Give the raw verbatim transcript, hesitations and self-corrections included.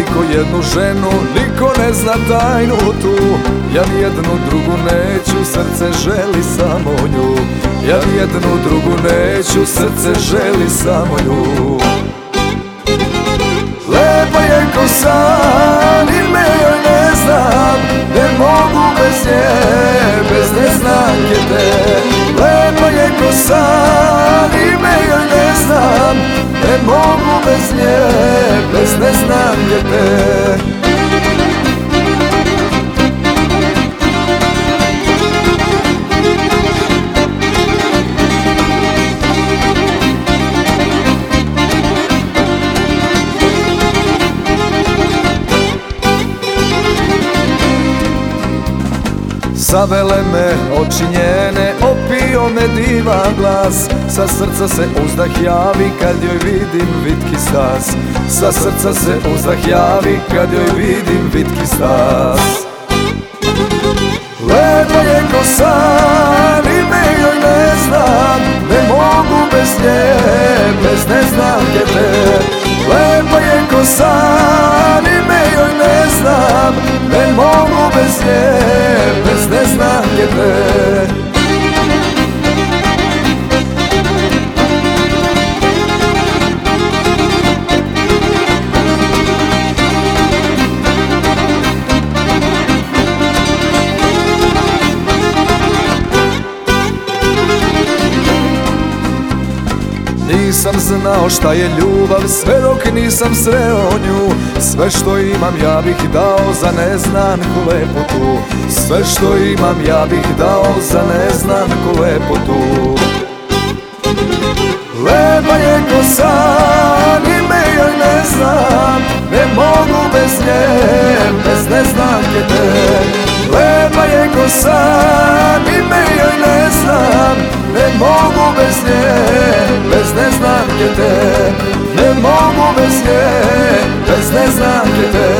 ko jednu ženu, niko ne zna tajnu tu. Ja nijednu drugu neću, srce želi samo nju. Ja nijednu drugu neću, srce želi samo nju. Lepa je ko san, ime joj ne znam, ne mogu bez nje, bez neznanke te. Lepa je ko san, ime joj ne znam, ne mogu bez nje, bez neznanke te. Zavele me oči njene, opio me divan glas. Sa srca se uzdah javi kad joj vidim vitki stas. Sa srca se uzdah javi kad joj vidim vitki stas. Lepa je ko san, ime joj ne znam, ne mogu bez nje, bez neznanke te. Lepa je ko san, ime joj ne znam, ne mogu bez nje, bez neznanke te. Nisam znao šta je ljubav sve dok nisam sreo nju. Sve što imam ja bih dao za neznanku lepotu. Sve što imam ja bih dao za neznanku lepotu. Lepa je ko san, ime joj ne znam, ne mogu bez nje, bez neznanke te. Lepa je ko san, ime joj ne znam, ne mogu bez nje, bez neznanke te. Ne mogu bez nje, bez neznanke te.